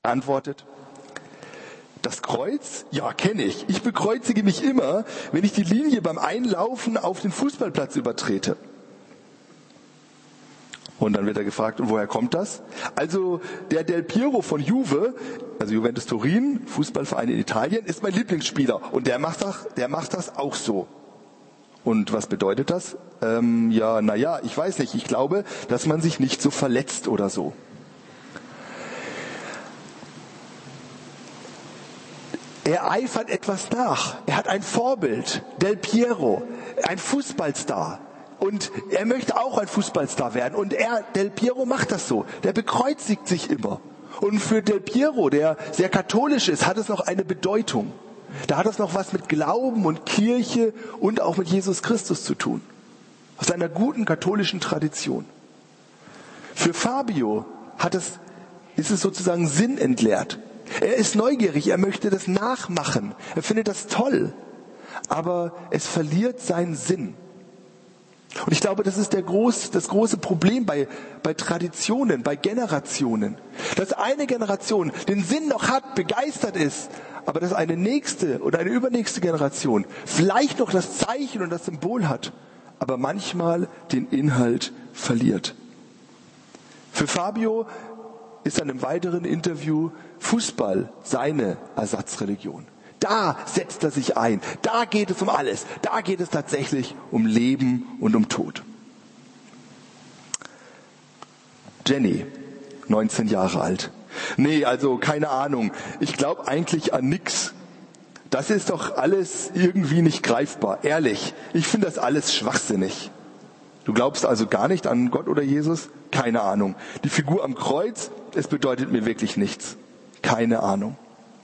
antwortet: Das Kreuz? Ja, kenne ich. Ich bekreuzige mich immer, wenn ich die Linie beim Einlaufen auf den Fußballplatz übertrete. Und dann wird er gefragt, und woher kommt das? Also der Del Piero von Juve, also Juventus Turin, Fußballverein in Italien, ist mein Lieblingsspieler. Und der macht das auch so. Und was bedeutet das? Ich weiß nicht. Ich glaube, dass man sich nicht so verletzt oder so. Er eifert etwas nach. Er hat ein Vorbild, Del Piero, ein Fußballstar. Und er möchte auch ein Fußballstar werden. Und Del Piero macht das so. Der bekreuzigt sich immer. Und für Del Piero, der sehr katholisch ist, hat es noch eine Bedeutung. Da hat es noch was mit Glauben und Kirche und auch mit Jesus Christus zu tun. Aus einer guten katholischen Tradition. Für Fabio ist es sozusagen sinnentleert. Er ist neugierig, er möchte das nachmachen. Er findet das toll. Aber es verliert seinen Sinn. Und ich glaube, das ist das große Problem bei Traditionen, bei Generationen. Dass eine Generation den Sinn noch hat, begeistert ist, aber dass eine nächste oder eine übernächste Generation vielleicht noch das Zeichen und das Symbol hat, aber manchmal den Inhalt verliert. Für Fabio ist dann im weiteren Interview Fußball seine Ersatzreligion. Da setzt er sich ein. Da geht es um alles. Da geht es tatsächlich um Leben und um Tod. Jenny, 19 Jahre alt. Nee, also keine Ahnung. Ich glaube eigentlich an nix. Das ist doch alles irgendwie nicht greifbar. Ehrlich, ich finde das alles schwachsinnig. Du glaubst also gar nicht an Gott oder Jesus? Keine Ahnung. Die Figur am Kreuz, es bedeutet mir wirklich nichts. Keine Ahnung.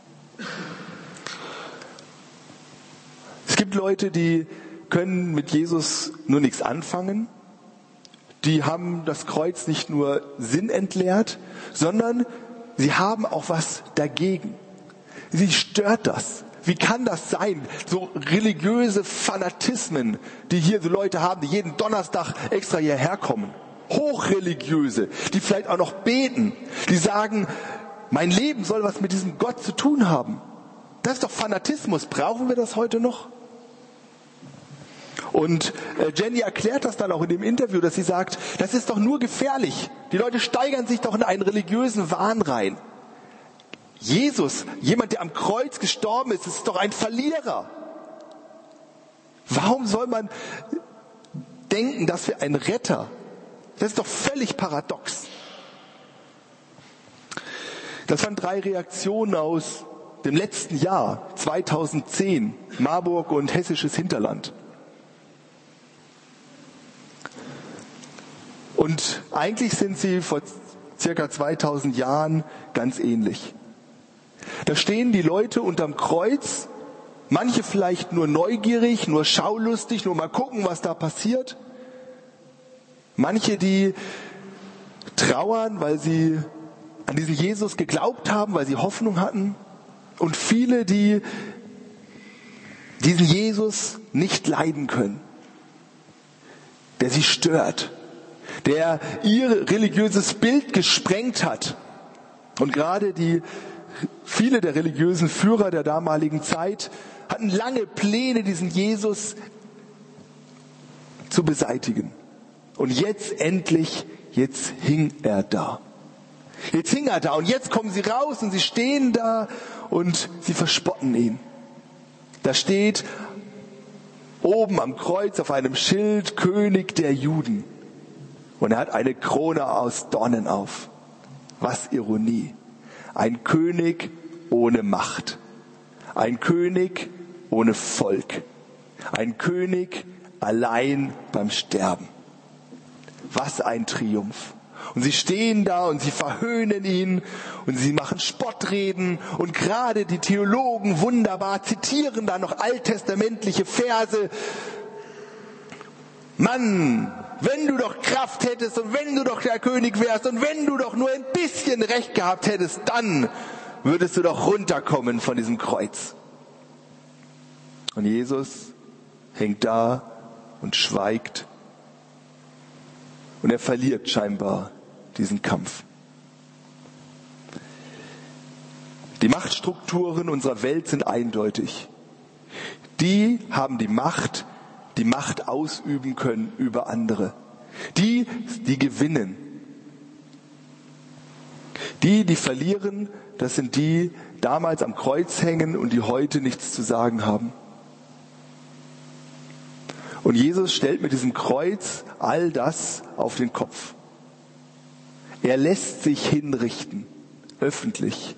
Es gibt Leute, die können mit Jesus nur nichts anfangen. Die haben das Kreuz nicht nur sinnentleert, sondern sie haben auch was dagegen. Sie stört das. Wie kann das sein? So religiöse Fanatismen, die hier so Leute haben, die jeden Donnerstag extra hierher kommen. Hochreligiöse, die vielleicht auch noch beten. Die sagen, mein Leben soll was mit diesem Gott zu tun haben. Das ist doch Fanatismus. Brauchen wir das heute noch? Und Jenny erklärt das dann auch in dem Interview, dass sie sagt, das ist doch nur gefährlich. Die Leute steigern sich doch in einen religiösen Wahn rein. Jesus, jemand, der am Kreuz gestorben ist doch ein Verlierer. Warum soll man denken, dass wir einen Retter? Das ist doch völlig paradox. Das waren 3 Reaktionen aus dem letzten Jahr, 2010, Marburg und hessisches Hinterland. Und eigentlich sind sie vor circa 2000 Jahren ganz ähnlich. Da stehen die Leute unterm Kreuz, manche vielleicht nur neugierig, nur schaulustig, nur mal gucken, was da passiert. Manche, die trauern, weil sie an diesen Jesus geglaubt haben, weil sie Hoffnung hatten. Und viele, die diesen Jesus nicht leiden können, der sie stört, der ihr religiöses Bild gesprengt hat. Und gerade viele der religiösen Führer der damaligen Zeit hatten lange Pläne, diesen Jesus zu beseitigen. Und jetzt hing er da. Jetzt hing er da und jetzt kommen sie raus und sie stehen da und sie verspotten ihn. Da steht oben am Kreuz auf einem Schild König der Juden. Und er hat eine Krone aus Dornen auf. Was Ironie. Ein König ohne Macht. Ein König ohne Volk. Ein König allein beim Sterben. Was ein Triumph. Und sie stehen da und sie verhöhnen ihn und sie machen Spottreden und gerade die Theologen wunderbar zitieren da noch alttestamentliche Verse. Mann, wenn du doch Kraft hättest und wenn du doch der König wärst und wenn du doch nur ein bisschen Recht gehabt hättest, dann würdest du doch runterkommen von diesem Kreuz. Und Jesus hängt da und schweigt und er verliert scheinbar diesen Kampf. Die Machtstrukturen unserer Welt sind eindeutig. Die haben die Macht ausüben können über andere. Die gewinnen. Die verlieren, das sind die damals am Kreuz hängen und die heute nichts zu sagen haben. Und Jesus stellt mit diesem Kreuz all das auf den Kopf. Er lässt sich hinrichten, öffentlich.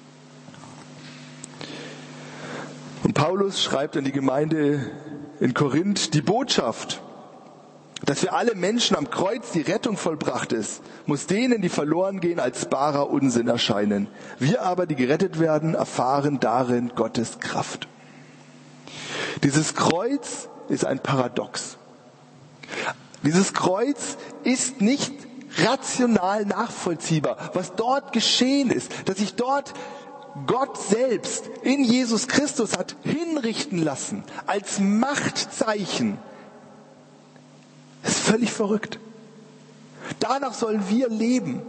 Und Paulus schreibt an die Gemeinde in Korinth, die Botschaft, dass für alle Menschen am Kreuz die Rettung vollbracht ist, muss denen, die verloren gehen, als barer Unsinn erscheinen. Wir aber, die gerettet werden, erfahren darin Gottes Kraft. Dieses Kreuz ist ein Paradox. Dieses Kreuz ist nicht rational nachvollziehbar, was dort geschehen ist, dass sich dort Gott selbst in Jesus Christus hat hinrichten lassen als Machtzeichen. Das ist völlig verrückt. Danach sollen wir leben.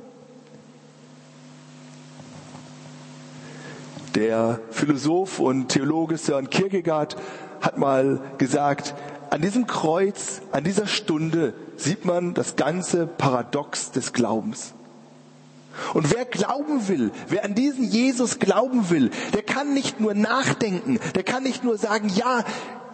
Der Philosoph und Theologe Søren Kierkegaard hat mal gesagt, an diesem Kreuz, an dieser Stunde sieht man das ganze Paradox des Glaubens. Und wer glauben will, wer an diesen Jesus glauben will, der kann nicht nur nachdenken, der kann nicht nur sagen, ja,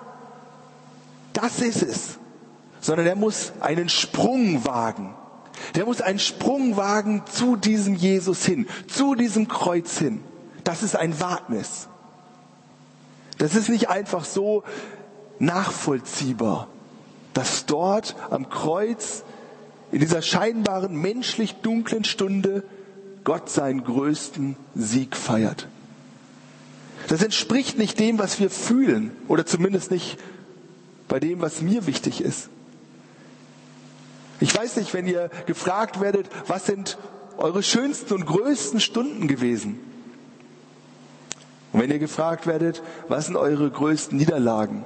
das ist es, sondern er muss einen Sprung wagen. Der muss einen Sprung wagen zu diesem Jesus hin, zu diesem Kreuz hin. Das ist ein Wagnis. Das ist nicht einfach so nachvollziehbar, dass dort am Kreuz in dieser scheinbaren menschlich dunklen Stunde Gott seinen größten Sieg feiert. Das entspricht nicht dem, was wir fühlen, oder zumindest nicht bei dem, was mir wichtig ist. Ich weiß nicht, wenn ihr gefragt werdet, was sind eure schönsten und größten Stunden gewesen? Und wenn ihr gefragt werdet, was sind eure größten Niederlagen?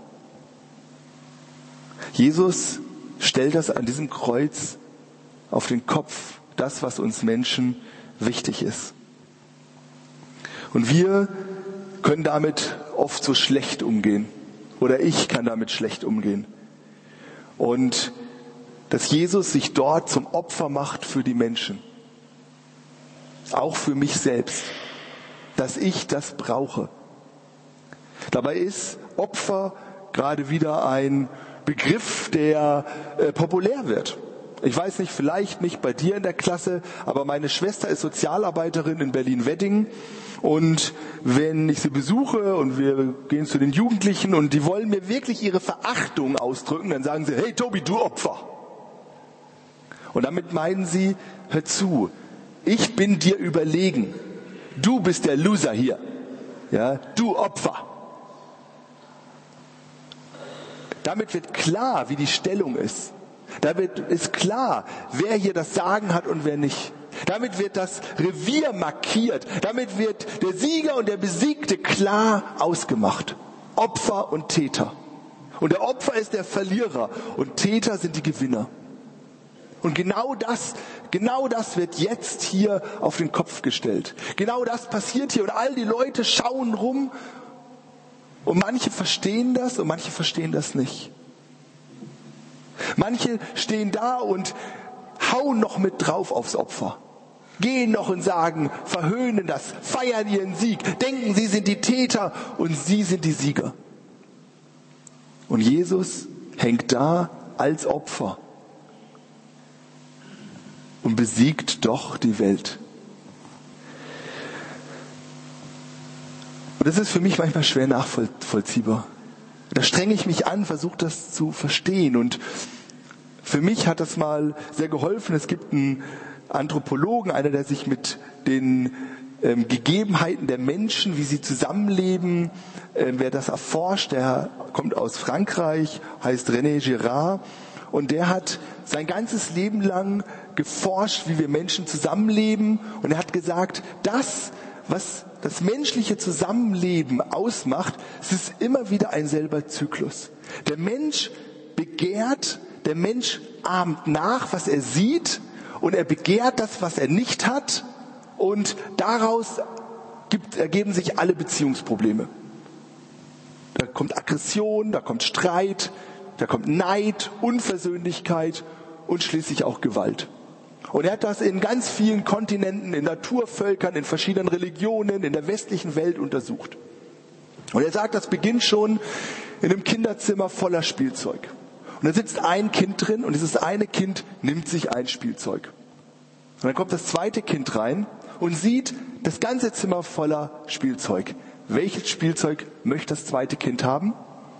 Jesus stellt das an diesem Kreuz auf den Kopf, das, was uns Menschen wichtig ist. Und wir können damit oft so schlecht umgehen. Oder ich kann damit schlecht umgehen. Und dass Jesus sich dort zum Opfer macht für die Menschen. Auch für mich selbst. Dass ich das brauche. Dabei ist Opfer gerade wieder ein Begriff, der populär wird. Ich weiß nicht, vielleicht nicht bei dir in der Klasse, aber meine Schwester ist Sozialarbeiterin in Berlin-Wedding. Und wenn ich sie besuche und wir gehen zu den Jugendlichen und die wollen mir wirklich ihre Verachtung ausdrücken, dann sagen sie, hey Tobi, du Opfer. Und damit meinen sie, hör zu, ich bin dir überlegen. Du bist der Loser hier. Ja, du Opfer. Damit wird klar, wie die Stellung ist. Damit ist klar, wer hier das Sagen hat und wer nicht. Damit wird das Revier markiert. Damit wird der Sieger und der Besiegte klar ausgemacht. Opfer und Täter. Und der Opfer ist der Verlierer und Täter sind die Gewinner. Und genau das wird jetzt hier auf den Kopf gestellt. Genau das passiert hier und all die Leute schauen rum und manche verstehen das und manche verstehen das nicht. Manche stehen da und hauen noch mit drauf aufs Opfer. Gehen noch und sagen, verhöhnen das, feiern ihren Sieg, denken, sie sind die Täter und sie sind die Sieger. Und Jesus hängt da als Opfer und besiegt doch die Welt. Und das ist für mich manchmal schwer nachvollziehbar. Da strenge ich mich an, versuche das zu verstehen. Und für mich hat das mal sehr geholfen. Es gibt einen Anthropologen, einer, der sich mit den Gegebenheiten der Menschen, wie sie zusammenleben, wer das erforscht, der kommt aus Frankreich, heißt René Girard. Und der hat sein ganzes Leben lang geforscht, wie wir Menschen zusammenleben. Und er hat gesagt, das, was das menschliche Zusammenleben ausmacht, es ist immer wieder ein selber Zyklus. Der Mensch begehrt, der Mensch ahmt nach, was er sieht, und er begehrt das, was er nicht hat, und daraus ergeben sich alle Beziehungsprobleme. Da kommt Aggression, da kommt Streit, da kommt Neid, Unversöhnlichkeit und schließlich auch Gewalt. Und er hat das in ganz vielen Kontinenten, in Naturvölkern, in verschiedenen Religionen, in der westlichen Welt untersucht. Und er sagt, das beginnt schon in einem Kinderzimmer voller Spielzeug. Und da sitzt ein Kind drin und dieses eine Kind nimmt sich ein Spielzeug. Und dann kommt das zweite Kind rein und sieht das ganze Zimmer voller Spielzeug. Welches Spielzeug möchte das zweite Kind haben?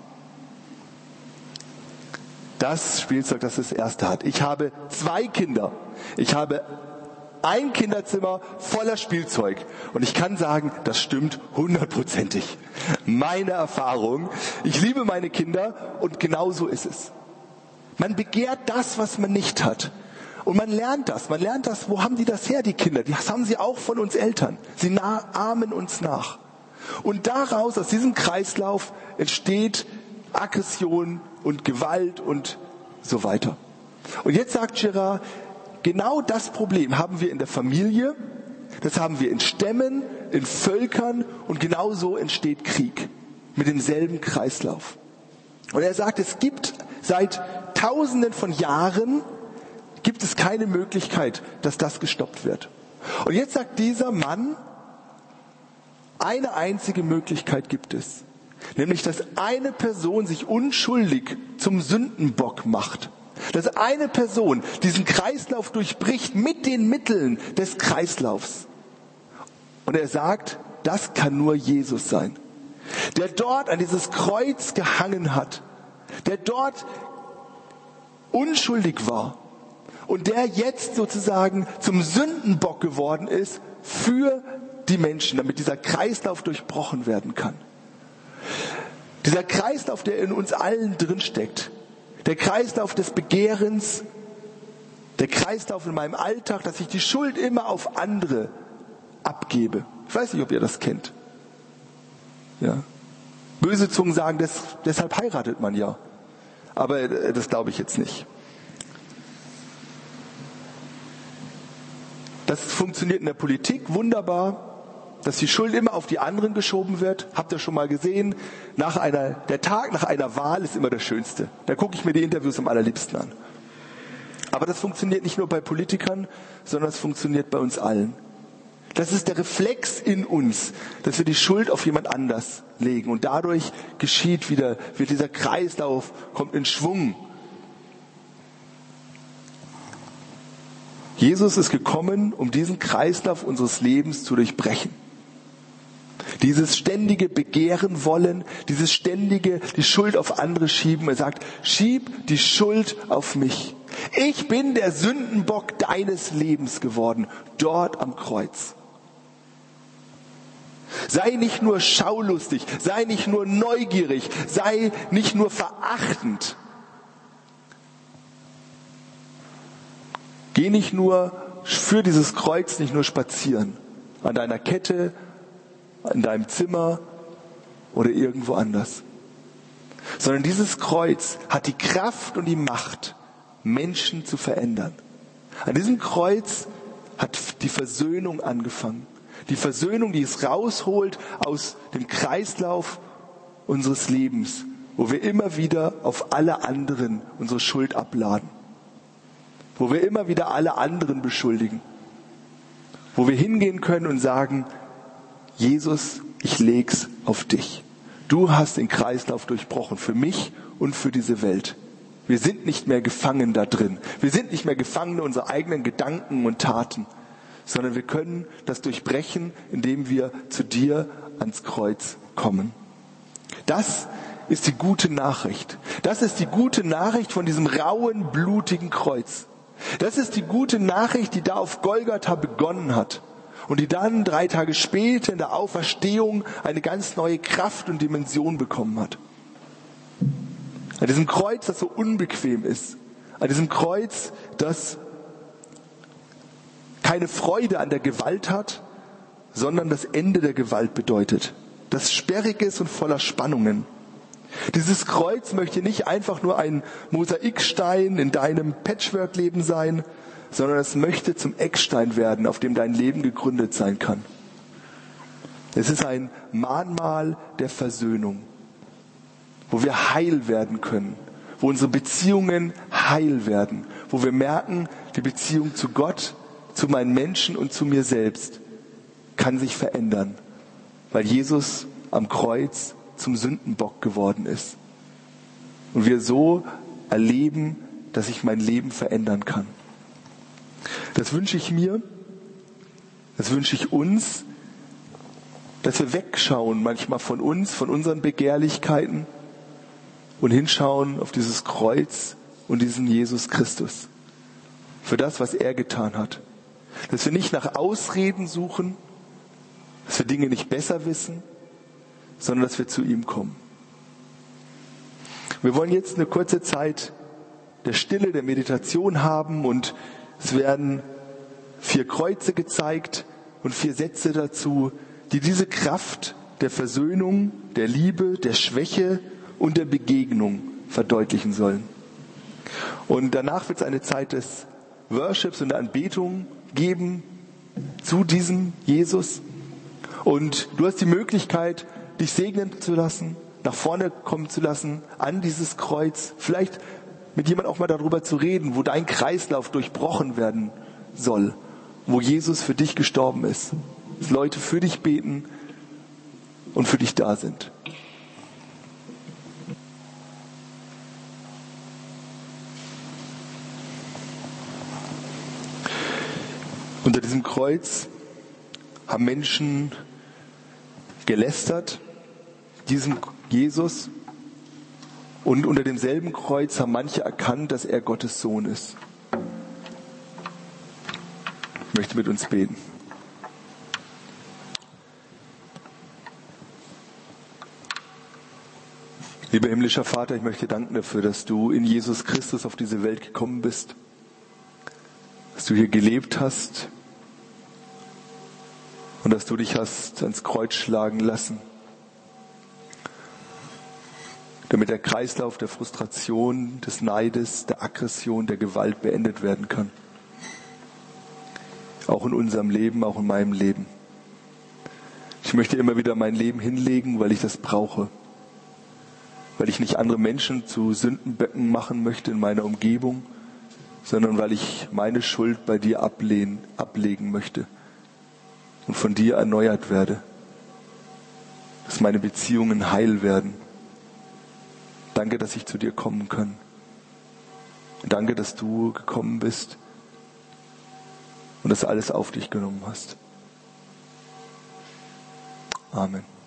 Das Spielzeug, das das erste hat. Ich habe 2 Kinder. Ich habe ein Kinderzimmer voller Spielzeug. Und ich kann sagen, das stimmt 100%. Meine Erfahrung. Ich liebe meine Kinder und genau so ist es. Man begehrt das, was man nicht hat. Und man lernt das. Man lernt das, wo haben die das her, die Kinder? Das haben sie auch von uns Eltern. Sie ahmen uns nach. Und daraus, aus diesem Kreislauf, entsteht Aggression und Gewalt und so weiter. Und jetzt sagt Girard, genau das Problem haben wir in der Familie, das haben wir in Stämmen, in Völkern und genauso entsteht Krieg mit demselben Kreislauf. Und er sagt, es gibt seit Tausenden von Jahren gibt es keine Möglichkeit, dass das gestoppt wird. Und jetzt sagt dieser Mann, eine einzige Möglichkeit gibt es. Nämlich, dass eine Person sich unschuldig zum Sündenbock macht. Dass eine Person diesen Kreislauf durchbricht mit den Mitteln des Kreislaufs. Und er sagt, das kann nur Jesus sein. Der dort an dieses Kreuz gehangen hat. Der dort unschuldig war. Und der jetzt sozusagen zum Sündenbock geworden ist für die Menschen, damit dieser Kreislauf durchbrochen werden kann. Dieser Kreislauf, der in uns allen drinsteckt, der Kreislauf des Begehrens, der Kreislauf in meinem Alltag, dass ich die Schuld immer auf andere abgebe. Ich weiß nicht, ob ihr das kennt. Ja. Böse Zungen sagen, deshalb heiratet man ja. Aber das glaube ich jetzt nicht. Das funktioniert in der Politik wunderbar, dass die Schuld immer auf die anderen geschoben wird. Habt ihr schon mal gesehen? Der Tag nach einer Wahl ist immer der schönste. Da gucke ich mir die Interviews am allerliebsten an. Aber das funktioniert nicht nur bei Politikern, sondern es funktioniert bei uns allen. Das ist der Reflex in uns, dass wir die Schuld auf jemand anders legen. Und dadurch wird dieser Kreislauf, kommt in Schwung. Jesus ist gekommen, um diesen Kreislauf unseres Lebens zu durchbrechen. Dieses ständige Begehren wollen, dieses ständige die Schuld auf andere schieben. Er sagt, schieb die Schuld auf mich. Ich bin der Sündenbock deines Lebens geworden, dort am Kreuz. Sei nicht nur schaulustig, sei nicht nur neugierig, sei nicht nur verachtend. Geh nicht nur für dieses Kreuz nicht nur spazieren, an deiner Kette, in deinem Zimmer oder irgendwo anders. Sondern dieses Kreuz hat die Kraft und die Macht, Menschen zu verändern. An diesem Kreuz hat die Versöhnung angefangen. Die Versöhnung, die es rausholt aus dem Kreislauf unseres Lebens, wo wir immer wieder auf alle anderen unsere Schuld abladen. Wo wir immer wieder alle anderen beschuldigen. Wo wir hingehen können und sagen, Jesus, ich leg's auf dich. Du hast den Kreislauf durchbrochen für mich und für diese Welt. Wir sind nicht mehr gefangen da drin. Wir sind nicht mehr Gefangene unserer eigenen Gedanken und Taten, sondern wir können das durchbrechen, indem wir zu dir ans Kreuz kommen. Das ist die gute Nachricht. Das ist die gute Nachricht von diesem rauen, blutigen Kreuz. Das ist die gute Nachricht, die da auf Golgatha begonnen hat und die dann 3 Tage später in der Auferstehung eine ganz neue Kraft und Dimension bekommen hat. An diesem Kreuz, das so unbequem ist. An diesem Kreuz, das keine Freude an der Gewalt hat, sondern das Ende der Gewalt bedeutet. Das sperrig ist und voller Spannungen. Dieses Kreuz möchte nicht einfach nur ein Mosaikstein in deinem Patchwork-Leben sein, sondern es möchte zum Eckstein werden, auf dem dein Leben gegründet sein kann. Es ist ein Mahnmal der Versöhnung, wo wir heil werden können, wo unsere Beziehungen heil werden, wo wir merken, die Beziehung zu Gott, zu meinen Menschen und zu mir selbst kann sich verändern, weil Jesus am Kreuz zum Sündenbock geworden ist. Und wir so erleben, dass ich mein Leben verändern kann. Das wünsche ich mir, das wünsche ich uns, dass wir wegschauen manchmal von uns, von unseren Begehrlichkeiten und hinschauen auf dieses Kreuz und diesen Jesus Christus. Für das, was er getan hat. Dass wir nicht nach Ausreden suchen, dass wir Dinge nicht besser wissen, sondern dass wir zu ihm kommen. Wir wollen jetzt eine kurze Zeit der Stille, der Meditation haben und es werden 4 Kreuze gezeigt und 4 Sätze dazu, die diese Kraft der Versöhnung, der Liebe, der Schwäche und der Begegnung verdeutlichen sollen. Und danach wird es eine Zeit des Worships und der Anbetung geben zu diesem Jesus. Und du hast die Möglichkeit, dich segnen zu lassen, nach vorne kommen zu lassen, an dieses Kreuz. Vielleicht mit jemand auch mal darüber zu reden, wo dein Kreislauf durchbrochen werden soll, wo Jesus für dich gestorben ist. Dass Leute für dich beten und für dich da sind. Unter diesem Kreuz haben Menschen gelästert, diesem Jesus, und unter demselben Kreuz haben manche erkannt, dass er Gottes Sohn ist. Ich möchte mit uns beten. Lieber himmlischer Vater, ich möchte danken dafür, dass du in Jesus Christus auf diese Welt gekommen bist, dass du hier gelebt hast und dass du dich hast ans Kreuz schlagen lassen, damit der Kreislauf der Frustration, des Neides, der Aggression, der Gewalt beendet werden kann. Auch in unserem Leben, auch in meinem Leben. Ich möchte immer wieder mein Leben hinlegen, weil ich das brauche. Weil ich nicht andere Menschen zu Sündenböcken machen möchte in meiner Umgebung, sondern weil ich meine Schuld bei dir ablegen möchte und von dir erneuert werde. Dass meine Beziehungen heil werden. Danke, dass ich zu dir kommen kann. Danke, dass du gekommen bist und das alles auf dich genommen hast. Amen.